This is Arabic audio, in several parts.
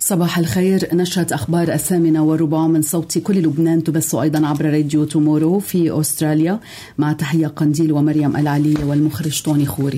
صباح الخير. نشرة أخبار 8:15 من صوت كل لبنان تبث أيضا عبر راديو تومورو في أستراليا، مع تحية قنديل ومريم العلي والمخرج طوني خوري.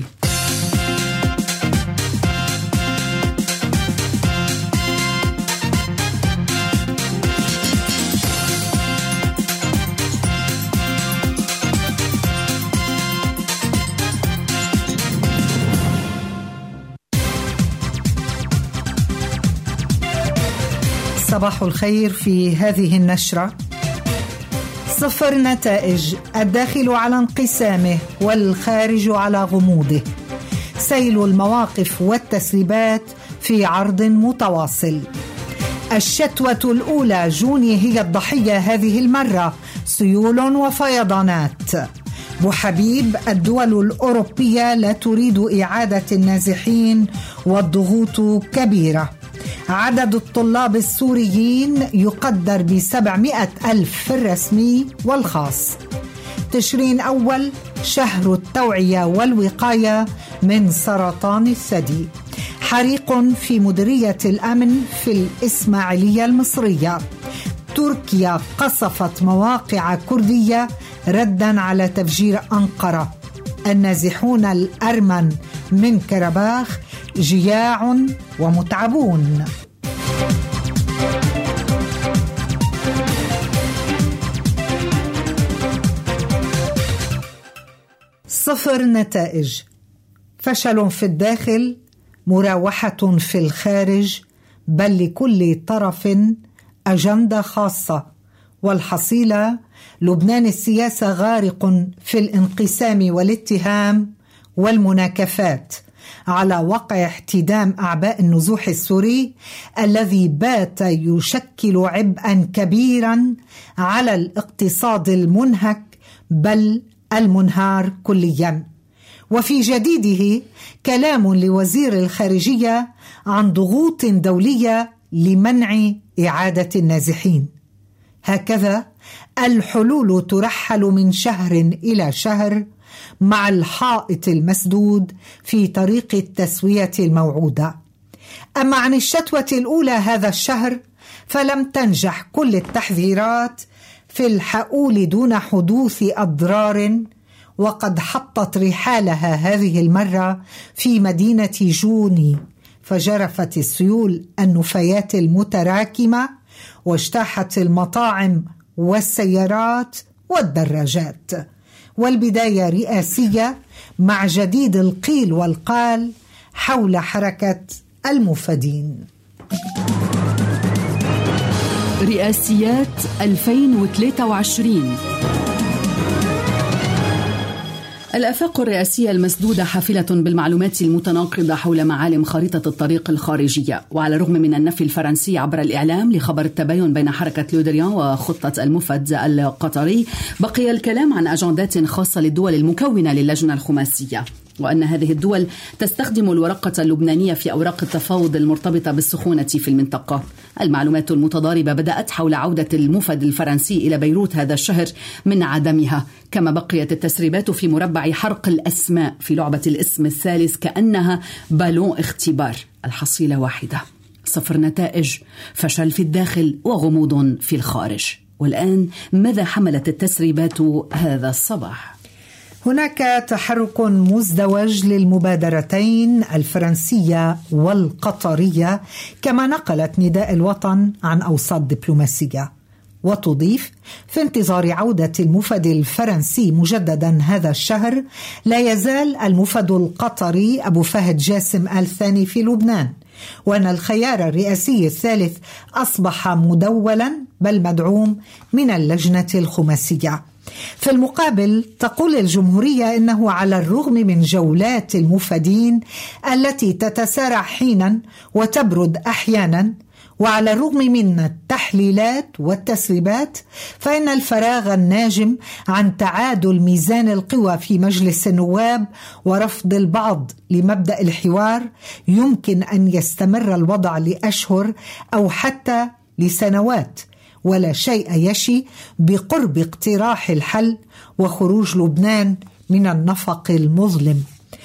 صباح الخير. في هذه النشرة: صفر نتائج، الداخل على انقسامه والخارج على غموضه، سيل المواقف والتسريبات في عرض متواصل. الشتوة الأولى، جوني هي الضحية هذه المرة، سيول وفيضانات. بوحبيب، الدول الأوروبية لا تريد إعادة النازحين والضغوط كبيرة. عدد الطلاب السوريين يقدر ب700,000 في الرسمي والخاص. تشرين أول، شهر التوعية والوقاية من سرطان الثدي. حريق في مديرية الأمن في الإسماعيلية المصرية. تركيا قصفت مواقع كردية رداً على تفجير أنقرة. النازحون الأرمن من كرباخ جياع ومتعبون. صفر نتائج، فشل في الداخل، مراوحة في الخارج، بل لكل طرف أجندة خاصة. والحصيلة: لبنان السياسة غارق في الانقسام والاتهام والمناكفات على وقع احتدام أعباء النزوح السوري الذي بات يشكل عبئا كبيرا على الاقتصاد المنهك بل المنهار كليا. وفي جديده كلام لوزير الخارجية عن ضغوط دولية لمنع إعادة النازحين. هكذا الحلول ترحل من شهر إلى شهر مع الحائط المسدود في طريق التسوية الموعودة. أما عن الشتوة الأولى هذا الشهر فلم تنجح كل التحذيرات في الحقول دون حدوث أضرار، وقد حطت رحالها هذه المرة في مدينة جوني، فجرفت السيول النفايات المتراكمة واجتاحت المطاعم والسيارات والدراجات. والبداية رئاسية مع جديد القيل والقال حول حركة المفدين. رئاسيات 2023. الآفاق الرئاسية المسدودة حافلة بالمعلومات المتناقضة حول معالم خريطة الطريق الخارجية. وعلى الرغم من النفي الفرنسي عبر الإعلام لخبر التباين بين حركة لودريان وخطة المفد القطري، بقي الكلام عن أجندات خاصة للدول المكونة للجنة الخماسية، وأن هذه الدول تستخدم الورقة اللبنانية في أوراق التفاوض المرتبطة بالسخونة في المنطقة. المعلومات المتضاربة بدأت حول عودة المفد الفرنسي إلى بيروت هذا الشهر من عدمها، كما بقيت التسريبات في مربع حرق الأسماء في لعبة الاسم الثالث كأنها بالون اختبار. الحصيلة واحدة: صفر نتائج، فشل في الداخل وغموض في الخارج. والآن ماذا حملت التسريبات هذا الصباح؟ هناك تحرك مزدوج للمبادرتين الفرنسية والقطرية، كما نقلت نداء الوطن عن أوساط دبلوماسية. وتضيف: في انتظار عودة المفد الفرنسي مجددا هذا الشهر، لا يزال المفد القطري أبو فهد جاسم آل ثاني في لبنان، وأن الخيار الرئاسي الثالث أصبح مدولا بل مدعوم من اللجنة الخماسية. في المقابل تقول الجمهورية إنه على الرغم من جولات المفدين التي تتسارع حينا وتبرد أحيانا، وعلى الرغم من التحليلات والتسريبات، فإن الفراغ الناجم عن تعادل ميزان القوى في مجلس النواب ورفض البعض لمبدأ الحوار يمكن أن يستمر الوضع لأشهر أو حتى لسنوات، ولا شيء يشي بقرب اقتراح الحل وخروج لبنان من النفق المظلم.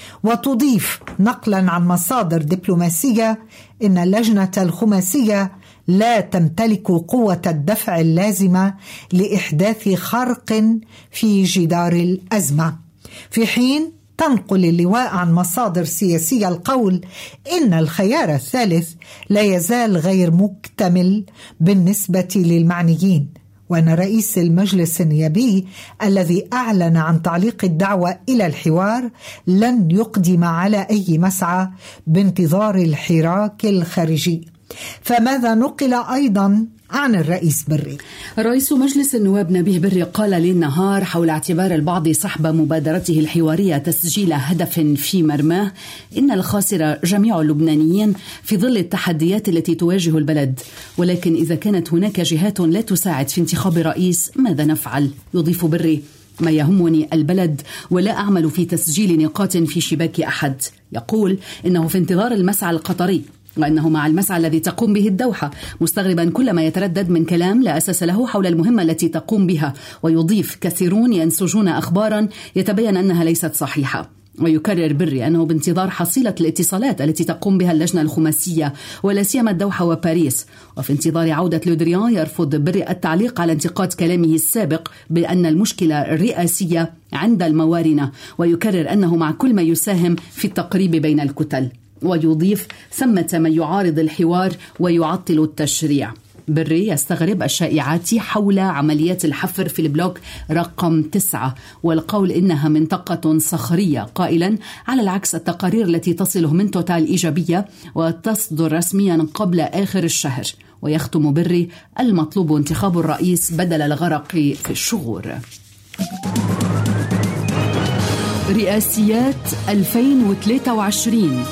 وتضيف نقلا عن مصادر دبلوماسية إن اللجنة الخماسية لا تمتلك قوة الدفع اللازمة لإحداث خرق في جدار الأزمة، في حين تنقل اللواء عن مصادر سياسية القول إن الخيار الثالث لا يزال غير مكتمل بالنسبة للمعنيين، وأن رئيس المجلس النيابي الذي أعلن عن تعليق الدعوة إلى الحوار لن يقدم على أي مسعى بانتظار الحراك الخارجي. فماذا نقل أيضا عن الرئيس بري؟ رئيس مجلس النواب نبيه بري قال للنهار حول اعتبار البعض سحب مبادرته الحوارية تسجيل هدف في مرماه إن الخاسر جميع اللبنانيين في ظل التحديات التي تواجه البلد، ولكن إذا كانت هناك جهات لا تساعد في انتخاب رئيس ماذا نفعل؟ يضيف بري: ما يهمني البلد ولا أعمل في تسجيل نقاط في شباك أحد. يقول إنه في انتظار المسعى القطري، وأنه مع المسعى الذي تقوم به الدوحة، مستغربا كل ما يتردد من كلام لا أساس له حول المهمة التي تقوم بها. ويضيف: كثيرون ينسجون أخبارا يتبين أنها ليست صحيحة. ويكرر بري أنه بانتظار حصيلة الاتصالات التي تقوم بها اللجنة الخماسية ولا سيما الدوحة وباريس. وفي انتظار عودة لودريان يرفض بري التعليق على انتقاد كلامه السابق بأن المشكلة الرئاسية عند الموارنة، ويكرر أنه مع كل ما يساهم في التقريب بين الكتل. ويضيف: ثمة من يعارض الحوار ويعطل التشريع. بري يستغرب الشائعات حول عمليات الحفر في البلوك رقم 9 والقول إنها منطقة صخرية، قائلا: على العكس التقارير التي تصله من توتال إيجابية وتصدر رسميا قبل آخر الشهر. ويختم بري: المطلوب انتخاب الرئيس بدل الغرق في الشغور. رئاسيات 2023.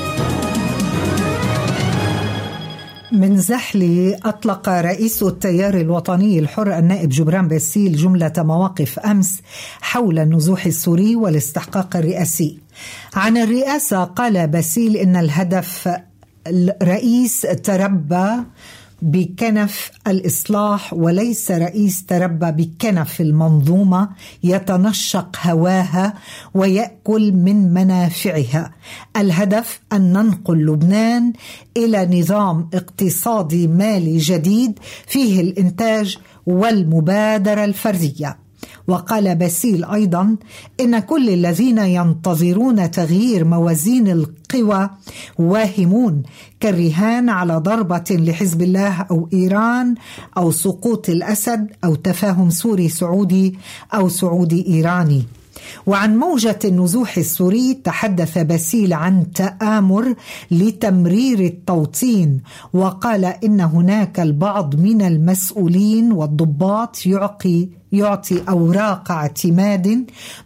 من زحلي أطلق رئيس التيار الوطني الحر النائب جبران باسيل جملة مواقف أمس حول النزوح السوري والاستحقاق الرئاسي. عن الرئاسة قال باسيل إن الهدف الرئيس تربى بكنف الإصلاح وليس رئيس تربى بكنف المنظومة يتنشق هواها ويأكل من منافعها. الهدف أن ننقل لبنان إلى نظام اقتصادي مالي جديد فيه الإنتاج والمبادرة الفردية. وقال باسيل أيضا إن كل الذين ينتظرون تغيير موازين القوى واهمون كالرهان على ضربة لحزب الله أو إيران أو سقوط الأسد أو تفاهم سوري سعودي أو سعودي إيراني. وعن موجة النزوح السوري تحدث باسيل عن تآمر لتمرير التوطين، وقال إن هناك البعض من المسؤولين والضباط يعطي أوراق اعتماد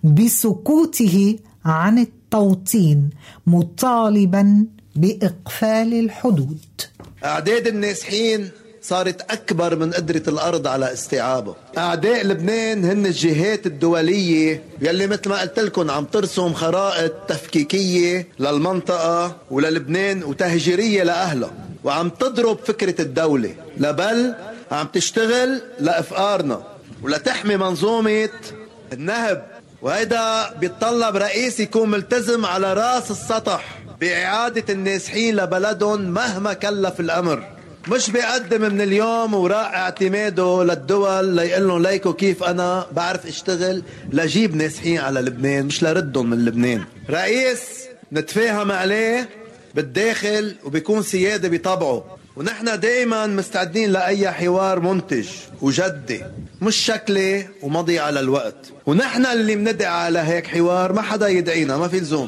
بسكوته عن التوطين مطالبا بإقفال الحدود. أعداد النازحين صارت أكبر من قدرة الأرض على استيعابه. أعداء لبنان هن الجهات الدولية يلي مثل ما قلت لكم عم ترسم خرائط تفكيكية للمنطقة وللبنان وتهجيرية لأهلها، وعم تضرب فكرة الدولة، بل عم تشتغل لإفقارنا ولتحمي منظومة النهب. وهيدا بيتطلب رئيس يكون ملتزم على رأس السطح بإعادة النازحين لبلدهم مهما كلف الأمر، مش بيقدم من اليوم وراء اعتماده للدول ليقلن ليكو كيف أنا بعرف اشتغل لجيب نازحين على لبنان، مش لردهم من لبنان. رئيس نتفاهم عليه بالداخل وبيكون سيادة بطبعه، ونحن دائما مستعدين لأي حوار منتج وجدي مش شكلي ومضي على الوقت، ونحن اللي مندعي على هيك حوار، ما حدا يدعينا، ما في لزوم.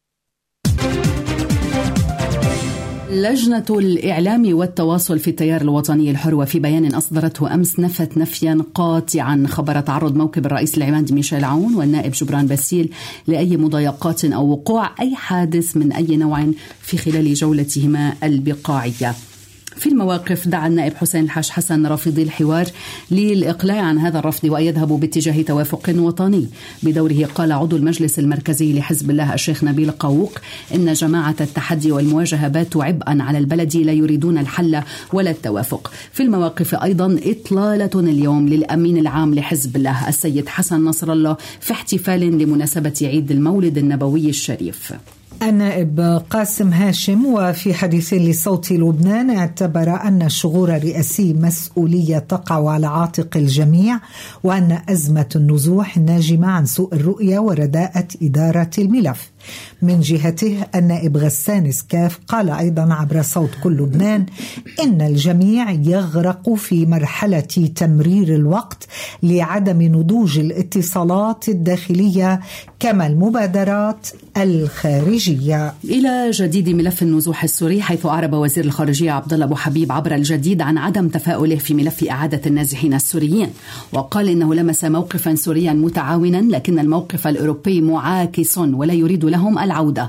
لجنة الإعلام والتواصل في التيار الوطني الحر وفي بيان أصدرته أمس نفت نفيا قاطعا خبر تعرض موكب الرئيس العماد ميشيل عون والنائب جبران باسيل لأي مضايقات أو وقوع أي حادث من أي نوع في خلال جولتهما البقاعية. في المواقف دعا النائب حسين الحاج حسن رافضي الحوار للإقلاع عن هذا الرفض وأن يذهبوا باتجاه توافق وطني. بدوره قال عضو المجلس المركزي لحزب الله الشيخ نبيل قاووق إن جماعة التحدي والمواجهة باتوا عبئا على البلد لا يريدون الحل ولا التوافق. في المواقف أيضا إطلالة اليوم للأمين العام لحزب الله السيد حسن نصر الله في احتفال لمناسبة عيد المولد النبوي الشريف. النائب قاسم هاشم وفي حديث لصوت لبنان اعتبر أن الشغور الرئاسي مسؤولية تقع على عاتق الجميع، وأن أزمة النزوح ناجمة عن سوء الرؤية ورداءة إدارة الملف. من جهته النائب غسان سكاف قال أيضا عبر صوت كل لبنان إن الجميع يغرق في مرحلة تمرير الوقت لعدم نضوج الاتصالات الداخلية كما المبادرات الخارجية. إلى جديد ملف النزوح السوري، حيث أعرب وزير الخارجية عبدالله أبو حبيب عبر الجديد عن عدم تفاؤله في ملف إعادة النازحين السوريين، وقال إنه لمس موقفا سوريا متعاونا، لكن الموقف الأوروبي معاكس ولا يريد لهم العودة.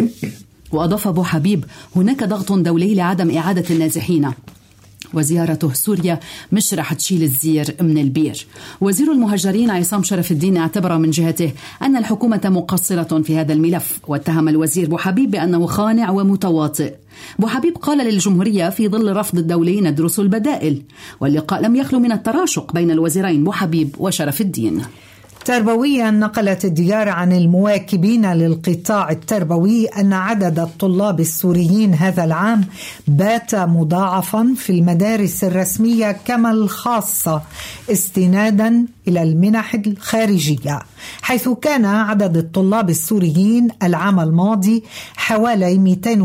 وأضاف أبو حبيب هناك ضغط دولي لعدم إعادة النازحين، وزيارته سوريا مش رح تشيل الزير من البير. وزير المهاجرين عصام شرف الدين اعتبر من جهته أن الحكومة مقصرة في هذا الملف، واتهم الوزير أبو حبيب بأنه خانع ومتواطئ. أبو حبيب قال للجمهورية في ظل رفض الدولي ندرس البدائل، واللقاء لم يخلو من التراشق بين الوزيرين أبو حبيب وشرف الدين. تربويا نقلت الديار عن المواكبين للقطاع التربوي أن عدد الطلاب السوريين هذا العام بات مضاعفا في المدارس الرسمية كما الخاصة استنادا إلى المنح الخارجية، حيث كان عدد الطلاب السوريين العام الماضي حوالي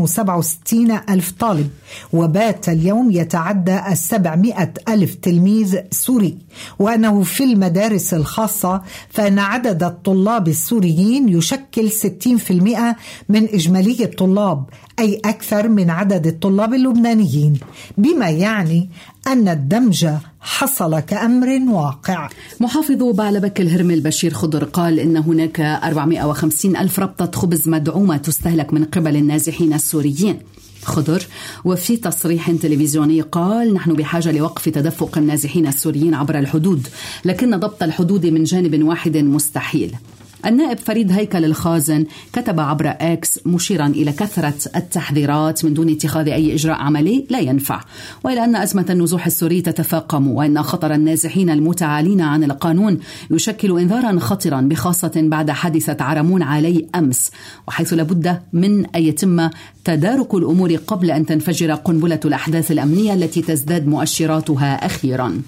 267 ألف طالب، وبات اليوم يتعدى 700 ألف تلميذ سوري. وأنه في المدارس الخاصة فإن عدد الطلاب السوريين يشكل 60% من إجمالي الطلاب، أي أكثر من عدد الطلاب اللبنانيين، بما يعني أن الدمج حصل كأمر واقع. محافظ بعلبك الهرمل بشير خضر قال إن هناك 450 ألف ربطة خبز مدعومة تستهلك من قبل النازحين السوريين. خضر وفي تصريح تلفزيوني قال نحن بحاجة لوقف تدفق النازحين السوريين عبر الحدود، لكن ضبط الحدود من جانب واحد مستحيل. النائب فريد هيكل الخازن كتب عبر اكس مشيرا إلى كثرة التحذيرات من دون اتخاذ أي إجراء عملي لا ينفع، وإلى أن أزمة النزوح السوري تتفاقم، وأن خطر النازحين المتعالين عن القانون يشكل إنذارا خطرا، بخاصة بعد حادثة عرمون علي أمس، وحيث لابد من أن يتم تدارك الأمور قبل أن تنفجر قنبلة الأحداث الأمنية التي تزداد مؤشراتها أخيرا.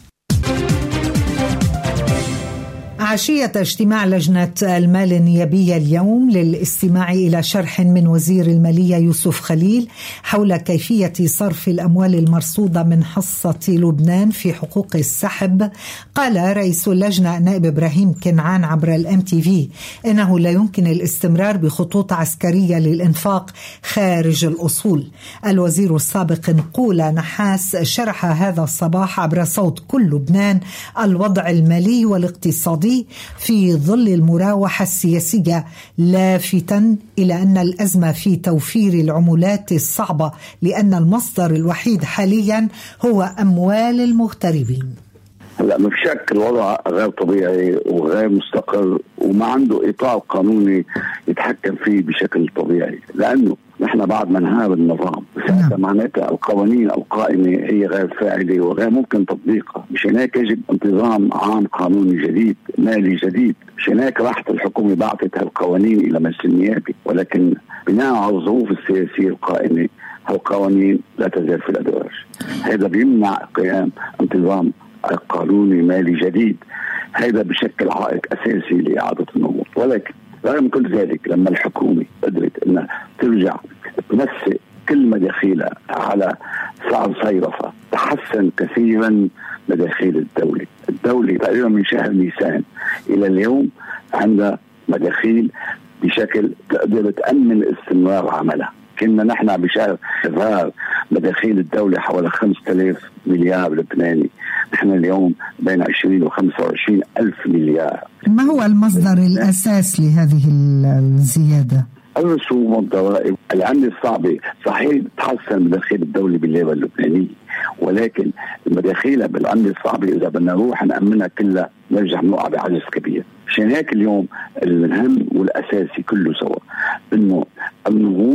عشية اجتماع لجنة المال النيابية اليوم للاستماع إلى شرح من وزير المالية يوسف خليل حول كيفية صرف الأموال المرصودة من حصة لبنان في حقوق السحب، قال رئيس اللجنة نائب إبراهيم كنعان عبر الMTV إنه لا يمكن الاستمرار بخطوط عسكرية للإنفاق خارج الأصول. الوزير السابق نقول نحاس شرح هذا الصباح عبر صوت كل لبنان الوضع المالي والاقتصادي في ظل المراوحة السياسية، لافتاً إلى أن الأزمة في توفير العملات الصعبة، لأن المصدر الوحيد حالياً هو أموال المغتربين. لا مفشك الوضع غير طبيعي وغير مستقر، وما عنده إطار قانوني يتحكم فيه بشكل طبيعي، لأنه نحن بعد ما انهار النظام ساعتها معناتها القوانين القائمة هي غير فاعلة وغير ممكن تطبيقها. مش هناك يجب انتظام عام قانوني جديد مالي جديد. مش هناك راحت الحكومة بعثت هالقوانين إلى مجلس النيابي، ولكن بناء على الظروف السياسية القائمة هالقوانين لا تزال في الأدراج. هذا بيمنع قيام انتظام قانوني مالي جديد، هذا بشكل عائق أساسي لإعادة النهوض. ولكن رغم كل ذلك لما الحكومة قدرت أنها ترجع تنسق كل مداخيلها على سعر صيرفة، تحسن كثيرا مداخيل الدولة تقريبا من شهر نيسان إلى اليوم عندها مداخيل بشكل تقدر تأمن استمرار عملها. كنا نحن بشهر فبراير مداخيل الدولة حوالي 5000 مليار لبناني، نحن اليوم بين 20 و 25 ألف مليار. ما هو المصدر الأساس لهذه الزيادة؟ الرسوم والضرائب. العملة الصعبة صحيح تحسن مداخيل الدولة بالليرة اللبنانية، ولكن المداخيل بالعملة الصعبة إذا بدنا نروح نأمنها كلها نرجع نوقع بعجز كبير. عشان هيك اليوم الهم والأساسي كله سوا إنه النهوض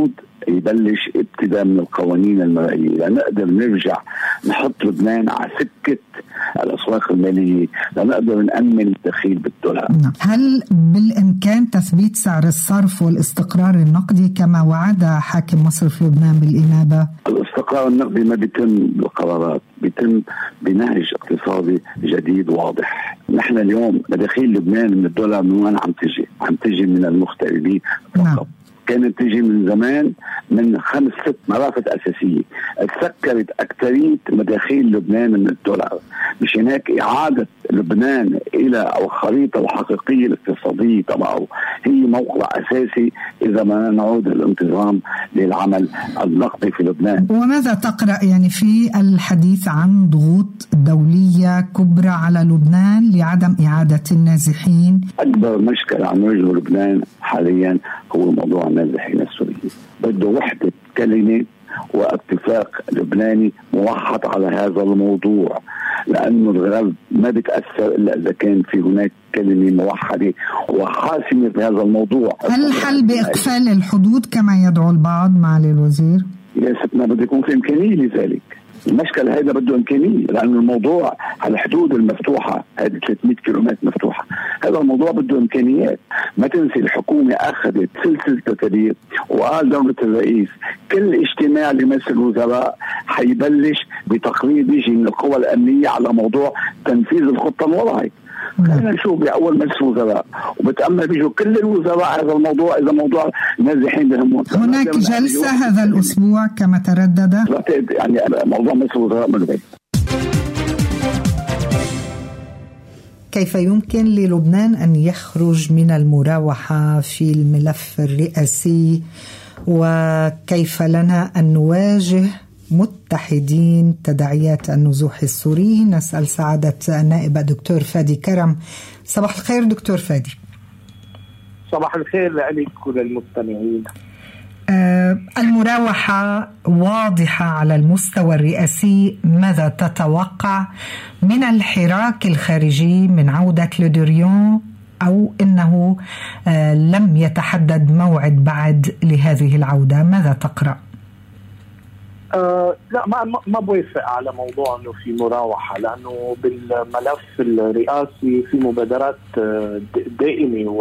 يبلش ابتداء من القوانين المالية لنقدر نرجع نحط لبنان على سكة الأسواق المالية، لنقدر نأمن الدخيل بالدولار. هل بالإمكان تثبيت سعر الصرف والاستقرار النقدي كما وعد حاكم مصرف لبنان بالإنابة؟ الاستقرار النقدي ما بيتم بالقرارات، بيتم بنهج اقتصادي جديد واضح. نحن اليوم مداخيل لبنان من الدولار من وين عم تجي من المغتربين فقط. كانت تجي من زمان من 5-6 مرافق أساسية، تسكرت أكثرية مداخيل لبنان من الدولار. مش هناك إعادة لبنان إلى الخريطة الحقيقية الاقتصادية تبعه هي موقع أساسي إذا ما نعود الانتظام للعمل النقدي في لبنان. وماذا تقرأ يعني في الحديث عن ضغوط دولية كبرى على لبنان لعدم إعادة النازحين؟ أكبر مشكلة عم يواجهه لبنان حاليا هو موضوع النازحين السوريين. بده وحدة كلمة واتفاق لبناني موحد على هذا الموضوع، لأنه الغرب ما بتأثر إلا إذا كان في هناك كلمة موحدة وحاسمة بهذا الموضوع. هل الحل بإقفال الحدود كما يدعو البعض معالي الوزير؟ يا ستنا بده يكون في إمكانية لذلك. المشكلة هذا بده إمكانية، لأن الموضوع على الحدود المفتوحة هذه 300 كيلومتر مفتوحة، هذا الموضوع بده إمكانيات. ما تنسي الحكومة أخذت سلسلة تدابير وقال دولة الرئيس كل اجتماع لمجلس الوزراء حيبلش بتقرير يجي من القوى الأمنية على موضوع تنفيذ الخطة الوضعية. خلينا نشوف بأول مجلس وزراء وبتأمل بيجوا كل الوزراء هذا الموضوع إذا موضوع نازحين بهمون. هناك جلسة هذا الأسبوع كما تردد يعني موضوع مجلس الوزراء ملغي. كيف يمكن للبنان أن يخرج من المراوحة في الملف الرئاسي، وكيف لنا أن نواجه متحدين تداعيات النزوح السوري؟ نسأل سعادة النائب الدكتور فادي كرم. صباح الخير دكتور فادي. صباح الخير لك وللمستمعين. المراوحة واضحة على المستوى الرئاسي، ماذا تتوقع من الحراك الخارجي من عودة لودريون، أو أنه لم يتحدد موعد بعد لهذه العودة؟ ماذا تقرأ؟ لا ما بوافق على موضوع انه في مراوحه، لانه بالملف الرئاسي في مبادرات دائمه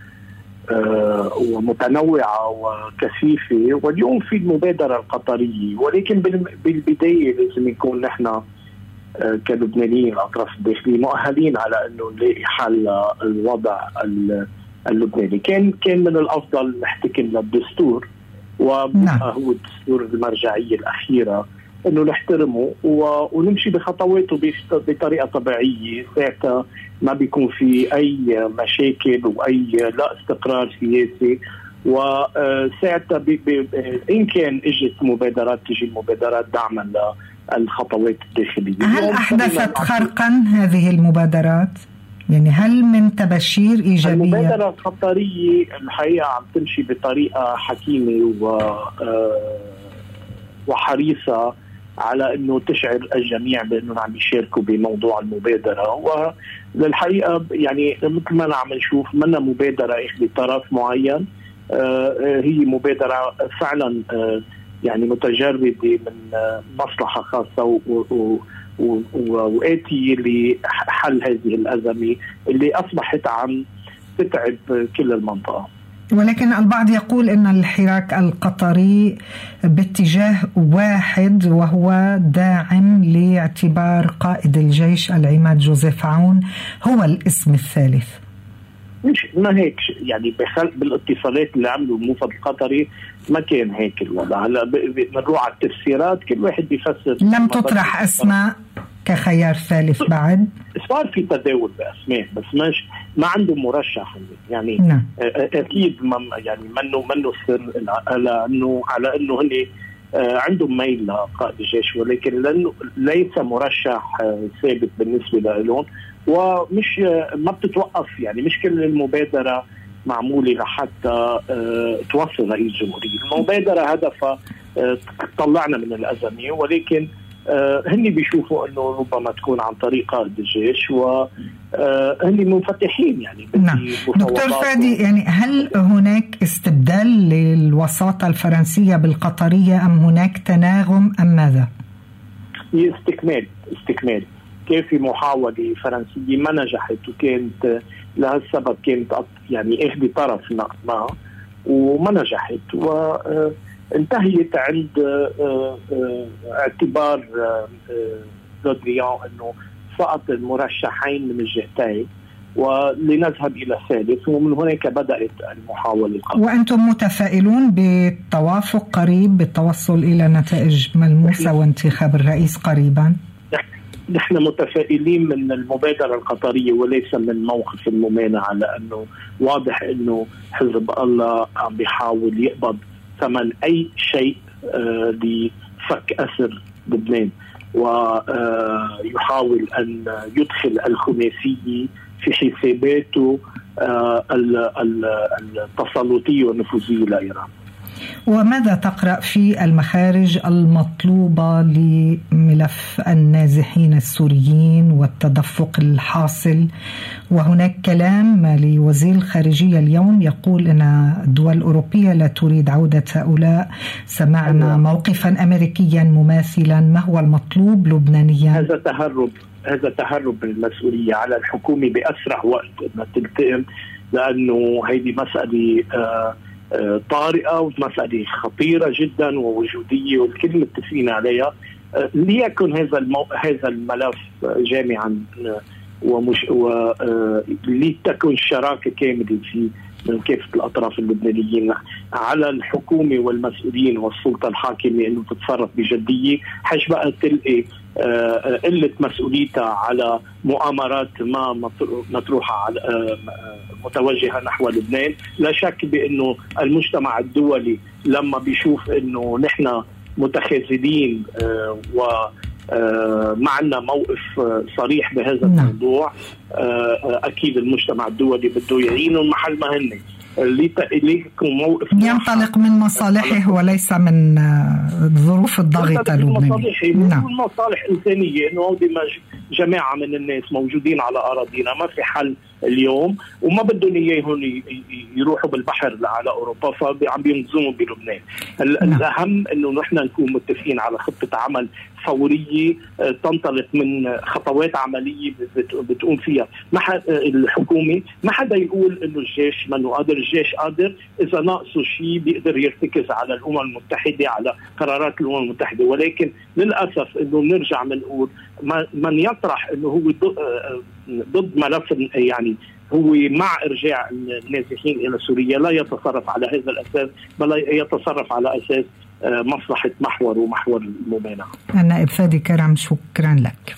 ومتنوعه وكثيفه، واليوم في المبادره القطريه، ولكن بالبدايه لازم يكون نحن كلبنانيين الاطراف الداخليه مؤهلين على انه نلاقي حل الوضع اللبناني. كان من الافضل نحتكم للدستور، وهو الدستور المرجعية الأخيرة أنه نحترمه ونمشي بخطواته بطريقة طبيعية. ساعتها ما بيكون في أي مشاكل وأي لا استقرار سياسي، وساعتها إن كان إجت مبادرات تجي المبادرات دعما للخطوات الداخلية. هل أحدثت خرقا هذه المبادرات؟ يعني هل من تبشير إيجابية؟ المبادرة القطرية الحقيقة عم تمشي بطريقة حكيمة وحريصة على أنه تشعر الجميع بأنه عم يشاركوا بموضوع المبادرة. وللحقيقة يعني مثل ما عم نشوف منا مبادرة بطرف معين، هي مبادرة فعلا يعني متجردة من مصلحة خاصة وآتية لحل هذه الأزمة اللي أصبحت عم تتعب كل المنطقة. ولكن البعض يقول أن الحراك القطري باتجاه واحد، وهو داعم لاعتبار قائد الجيش العماد جوزيف عون هو الاسم الثالث. مش ما هيك يعني بالاتصالات اللي عملوا الموفد القطري ما كان هيك الوضع. هلا بنروح على التفسيرات، كل واحد بيفسر. لم تطرح أسماء كخيار ثالث بعد؟ صار في تداول بأسماء بس ما عنده مرشح يعني. نعم. أكيد يعني منه سر على إنه هني عندهم ميل لقائد الجيش، ولكن لأنه ليس مرشح ثابت بالنسبة لهم، ومش ما بتتوقف يعني. مش كل المبادرة معمولة لحتى توصل رئيس جمهورية. المبادرة هدفها طلعنا من الأزمة، ولكن هني بيشوفوا انه ربما تكون عن طريق قائد الجيش، وهني منفتحين يعني. نعم دكتور فادي، يعني هل هناك استبدال للوساطة الفرنسية بالقطرية أم هناك تناغم أم ماذا؟ استكمال. كان في محاولة فرنسية ما نجحت، وكانت لهالسبب كانت يعني إحدى طرف ما وما نجحت، وانتهيت عند اعتبار لودريان أنه فقط المرشحين من الجهتين ولنذهب إلى الثالث، ومن هناك بدأت المحاولة. وأنتم متفائلون بالتوافق قريب، بالتوصل إلى نتائج ملموسة وانتخاب الرئيس قريبا؟ نحن متفائلين من المبادرة القطرية وليس من موقف الممانعة، لأنه واضح أنه حزب الله عم بيحاول يقبض ثمن أي شيء لفك أسر لبنان، ويحاول أن يدخل الخماسية في حساباته التسلطية والنفوذية لإيران. وماذا تقرأ في المخارج المطلوبة لملف النازحين السوريين والتدفق الحاصل؟ وهناك كلام لوزير الخارجية اليوم يقول أن الدول الأوروبية لا تريد عودة هؤلاء. سمعنا موقفا أمريكيا مماثلا. ما هو المطلوب لبنانيا؟ هذا تهرب من المسؤولية على الحكومة بأسرع وقت أن تلتئم، لأنه هذه مسألة طارئة ومسألة خطيرة جدا ووجودية والكل متفقين عليها. ليكن هذا الملف جامعا ولتكن شراكة كاملة في من كافة الأطراف اللبنانيين. على الحكومة والمسؤولين والسلطة الحاكمة أنه تتصرف بجدية، حيث بقى تلقي قلة مسؤوليتها على مؤامرات ما مطروحة على متوجهة نحو لبنان. لا شك بأنه المجتمع الدولي لما بيشوف أنه نحن متخاذلين وما عندنا موقف صريح بهذا الموضوع، أكيد المجتمع الدولي بده يعينهم محل ما هن ينطلق من مصالحه وليس من ظروف الضغط اللبناني. مصالح إنسانية، إنه هودي جماعة من الناس موجودين على أراضينا، ما في حل اليوم وما بدهم إياهم يروحوا بالبحر على أوروبا، فعم بينظموا بلبنان. الأهم إنه نحن نكون متفقين على خطة عمل فورية تنطلق من خطوات عملية بتقوم فيها الحكومة. ما حدا يقول إنه الجيش منه قادر، الجيش قادر إذا ناقصه شيء بيقدر يرتكز على الأمم المتحدة، على قرارات الأمم المتحدة. ولكن للأسف إنه نرجع منقول من يطرح إنه هو ضد ملف، يعني هو مع إرجاع النازحين إلى سوريا، لا يتصرف على هذا الأساس، بل يتصرف على أساس مصلحة محور ومحور الممانعة. النائب فادي كرم، شكرا لك.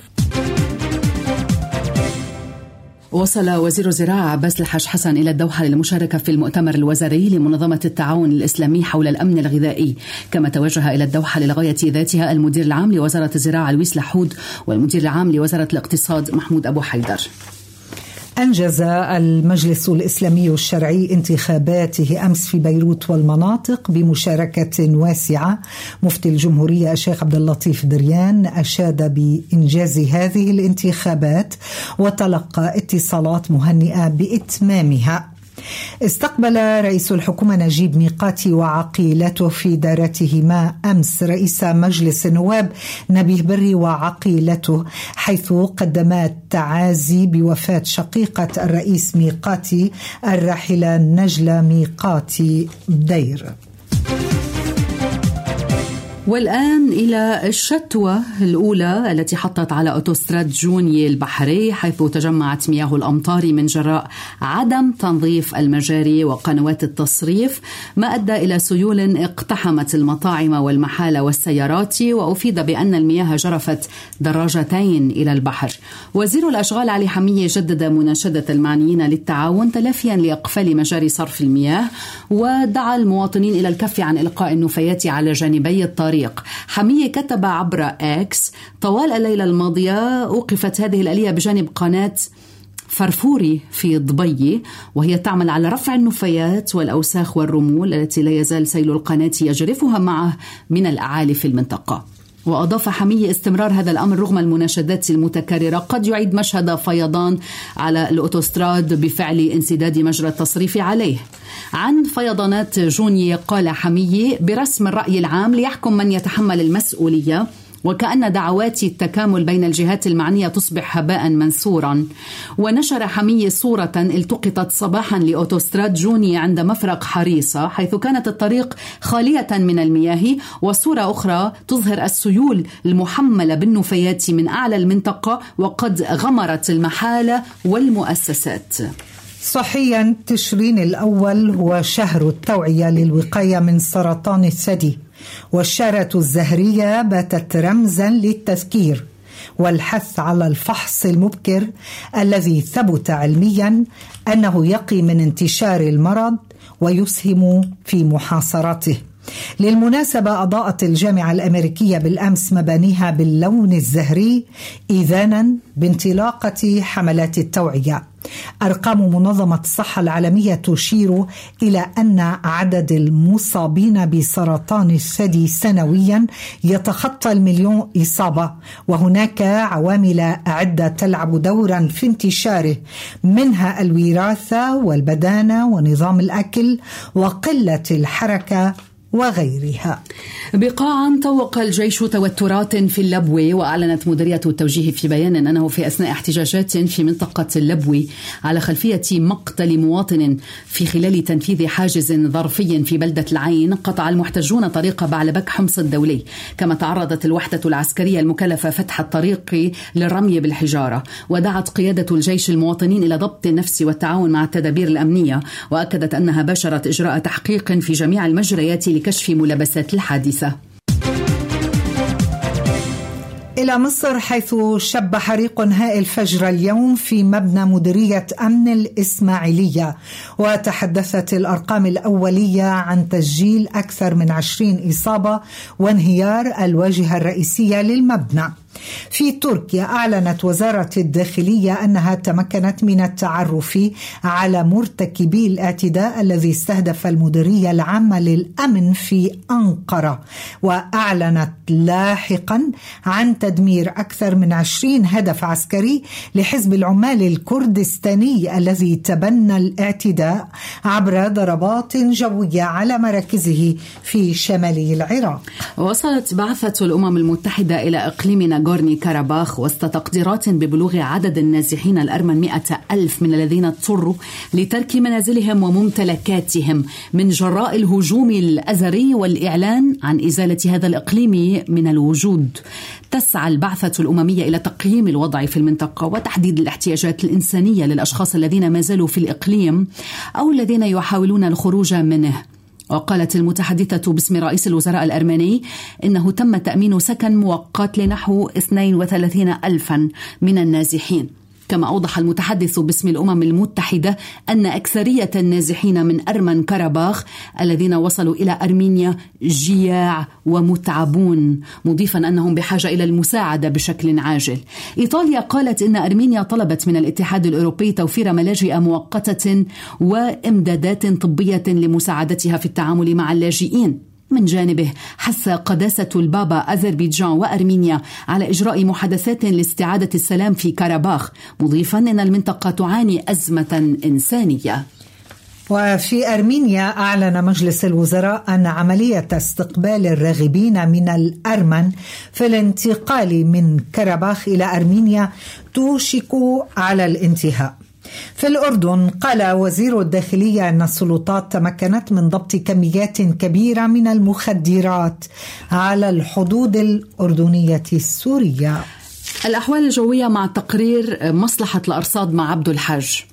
وصل وزير الزراعة عباس الحاج حسن إلى الدوحة للمشاركة في المؤتمر الوزاري لمنظمة التعاون الإسلامي حول الأمن الغذائي. كما توجه إلى الدوحة للغاية ذاتها المدير العام لوزارة الزراعة لويس لحود والمدير العام لوزارة الاقتصاد محمود أبو حيدر. أنجز المجلس الإسلامي الشرعي انتخاباته أمس في بيروت والمناطق بمشاركة واسعة. مفتي الجمهورية الشيخ عبد اللطيف دريان أشاد بإنجاز هذه الانتخابات وتلقى اتصالات مهنئة بإتمامها. استقبل رئيس الحكومة نجيب ميقاتي وعقيلته في دارتهما أمس رئيس مجلس النواب نبيه بري وعقيلته، حيث قدما التعازي بوفاة شقيقة الرئيس ميقاتي الراحلة نجلة ميقاتي بدير. والآن إلى الشتوى الأولى التي حطت على أوتوستراد جوني البحري، حيث تجمعت مياه الأمطار من جراء عدم تنظيف المجاري وقنوات التصريف، ما أدى إلى سيول اقتحمت المطاعم والمحال والسيارات. وأفيد بأن المياه جرفت دراجتين إلى البحر. وزير الأشغال علي حمية جدد مناشدة المعنيين للتعاون تلافيا لإقفال مجاري صرف المياه، ودعا المواطنين إلى الكف عن إلقاء النفايات على جانبي الطريق. حمية كتب عبر إكس: طوال الليلة الماضية أوقفت هذه الآلية بجانب قناة فرفوري في ضبي، وهي تعمل على رفع النفايات والأوساخ والرمول التي لا يزال سيل القناة يجرفها معه من الأعالي في المنطقة. وأضاف حمية استمرار هذا الأمر رغم المناشدات المتكررة قد يعيد مشهد فيضان على الأوتوستراد بفعل انسداد مجرى التصريف عليه. عن فيضانات جونيي قال حمية: برسم الرأي العام ليحكم من يتحمل المسؤولية، وكأن دعوات التكامل بين الجهات المعنية تصبح هباء منثورا. ونشر حمية صورة التقطت صباحا لأوتوستراد جونيي عند مفرق حريصة حيث كانت الطريق خالية من المياه، وصورة أخرى تظهر السيول المحملة بالنفايات من أعلى المنطقة وقد غمرت المحال والمؤسسات. صحيا تشرين الأول هو شهر التوعية للوقاية من سرطان الثدي، والشارة الزهرية باتت رمزا للتذكير والحث على الفحص المبكر الذي ثبت علميا أنه يقي من انتشار المرض ويسهم في محاصرته. للمناسبة أضاءت الجامعة الأمريكية بالأمس مبانيها باللون الزهري إذانا بانطلاقة حملات التوعية. أرقام منظمة الصحة العالمية تشير إلى أن عدد المصابين بسرطان الثدي سنويا يتخطى 1,000,000 إصابة، وهناك عوامل عدة تلعب دورا في انتشاره، منها الوراثة والبدانة ونظام الأكل وقلة الحركة وغيرها. بقاعا طوق الجيش توترات في اللبوي، وأعلنت مديرية التوجيه في بيان أنه في أثناء احتجاجات في منطقة اللبوي على خلفية مقتل مواطن في خلال تنفيذ حاجز ظرفي في بلدة العين، قطع المحتجون طريق بعلبك حمص الدولي. كما تعرضت الوحدة العسكرية المكلفة فتح الطريق للرمي بالحجارة. ودعت قيادة الجيش المواطنين إلى ضبط النفس والتعاون مع التدابير الأمنية، وأكدت أنها باشرت إجراء تحقيق في جميع المجريات لكشف ملابسات الحادثة. إلى مصر، حيث شب حريق هائل فجر اليوم في مبنى مديرية أمن الإسماعيلية، وتحدثت الأرقام الأولية عن تسجيل أكثر من 20 إصابة وانهيار الواجهة الرئيسية للمبنى. في تركيا أعلنت وزارة الداخلية أنها تمكنت من التعرف على مرتكبي الاعتداء الذي استهدف المديرية العامة للأمن في أنقرة، وأعلنت لاحقا عن تدمير أكثر من 20 هدف عسكري لحزب العمال الكردستاني الذي تبنى الاعتداء عبر ضربات جوية على مراكزه في شمال العراق. وصلت بعثة الأمم المتحدة إلى إقليم ناغورني كاراباخ وسط تقديرات ببلوغ عدد النازحين الأرمن 100,000 من الذين اضطروا لترك منازلهم وممتلكاتهم من جراء الهجوم الأزري والإعلان عن إزالة هذا الإقليم من الوجود. تسعى البعثة الأممية إلى تقييم الوضع في المنطقة وتحديد الاحتياجات الإنسانية للأشخاص الذين ما زالوا في الإقليم أو الذين يحاولون الخروج منه. وقالت المتحدثة باسم رئيس الوزراء الأرمني إنه تم تأمين سكن مؤقت لنحو 32,000 من النازحين. كما أوضح المتحدث باسم الأمم المتحدة أن أكثرية النازحين من أرمن كاراباخ الذين وصلوا إلى أرمينيا جياع ومتعبون، مضيفا أنهم بحاجة إلى المساعدة بشكل عاجل. إيطاليا قالت إن أرمينيا طلبت من الاتحاد الأوروبي توفير ملاجئ مؤقتة وإمدادات طبية لمساعدتها في التعامل مع اللاجئين. من جانبه حث قداسة البابا أذربيجان وأرمينيا على إجراء محادثات لاستعادة السلام في كاراباخ، مضيفا أن المنطقة تعاني أزمة إنسانية. وفي أرمينيا أعلن مجلس الوزراء أن عملية استقبال الراغبين من الأرمن في الانتقال من كاراباخ إلى أرمينيا توشك على الانتهاء. في الأردن قال وزير الداخلية أن السلطات تمكنت من ضبط كميات كبيرة من المخدرات على الحدود الأردنية السورية. الأحوال الجوية مع تقرير مصلحة الأرصاد مع عبد الحاج.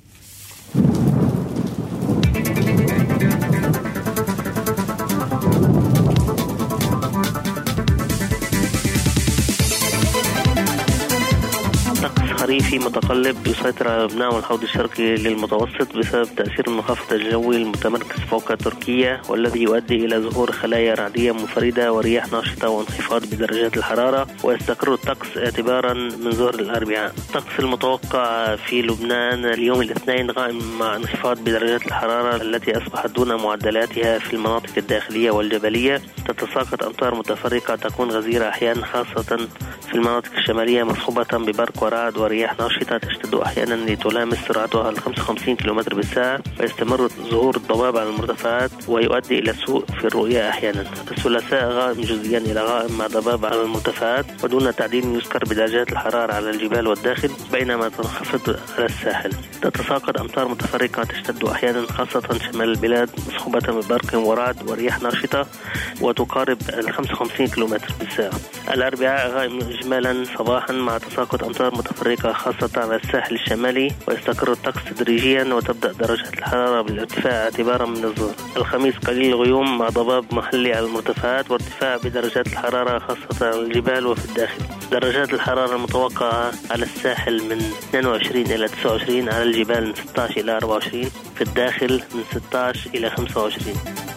خريفي متقلب يسيطر على لبنان والحوض الشرقي للمتوسط بسبب تأثير المنخفض الجوي المتمركز فوق تركيا، والذي يؤدي إلى ظهور خلايا رعدية منفردة ورياح ناشطة وانخفاض بدرجات الحرارة، ويستقر الطقس اعتبارا من ظهر الأربعاء. الطقس المتوقع في لبنان اليوم الاثنين غائم مع انخفاض بدرجات الحرارة التي أصبحت دون معدلاتها في المناطق الداخلية والجبلية. تتساقط أمطار متفرقة تكون غزيرة أحيانا، خاصة في المناطق الشمالية، مصحوبة ببرق ورعد ورياح ناشطة تشتد أحيانا لتلامس سرعتها 55 كم بالساعة، ويستمر ظهور الضباب على المرتفعات ويؤدي إلى سوء في الرؤية أحيانا. الثلاثاء غائم جزئيا إلى غائم مع ضباب على المرتفعات ودون تعديل يذكر بدرجات الحرارة على الجبال والداخل، بينما تنخفض على الساحل. تتساقط أمطار متفرقة تشتد أحيانا، خاصة شمال البلاد، مصحوبة ببرق ورعد ورياح ناشطة وتقارب 55 كم بالساعة. الأربعاء غائم إجمالا صباحا مع تساقط أمطار متفرقة خاصة على الساحل الشمالي، ويستقر الطقس تدريجيا وتبدأ درجة الحرارة بالارتفاع اعتبارا من الظهر. الخميس قليل الغيوم مع ضباب محلي على المرتفعات وارتفاع بدرجات الحرارة خاصة على الجبال وفي الداخل. درجات الحرارة المتوقعة على الساحل من 22 إلى 29، على الجبال من 16 إلى 24، في الداخل من 16 إلى 25.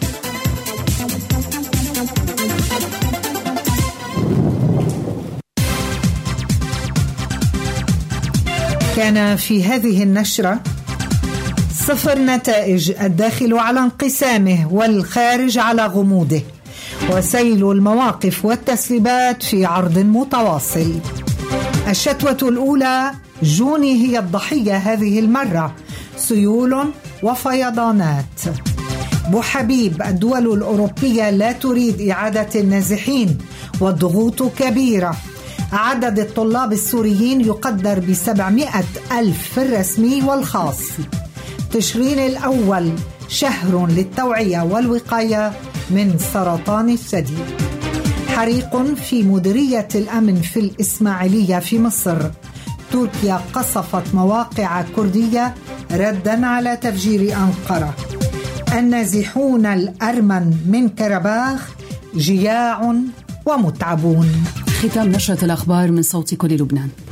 كان في هذه النشرة: صفر نتائج، الداخل على انقسامه والخارج على غموضه، وسيل المواقف والتسريبات في عرض متواصل. الشتوة الأولى، جوني هي الضحية هذه المرة، سيول وفيضانات. بوحبيب، الدول الأوروبية لا تريد إعادة النازحين والضغوط كبيرة. عدد الطلاب السوريين يقدر ب700,000 في الرسمي والخاص. تشرين الأول، شهر للتوعية والوقاية من سرطان الثدي. حريق في مديرية الأمن في الإسماعيلية في مصر. تركيا قصفت مواقع كردية ردا على تفجير أنقرة. النازحون الأرمن من كرباخ جياع ومتعبون. ختام نشرة الأخبار من صوت كل لبنان.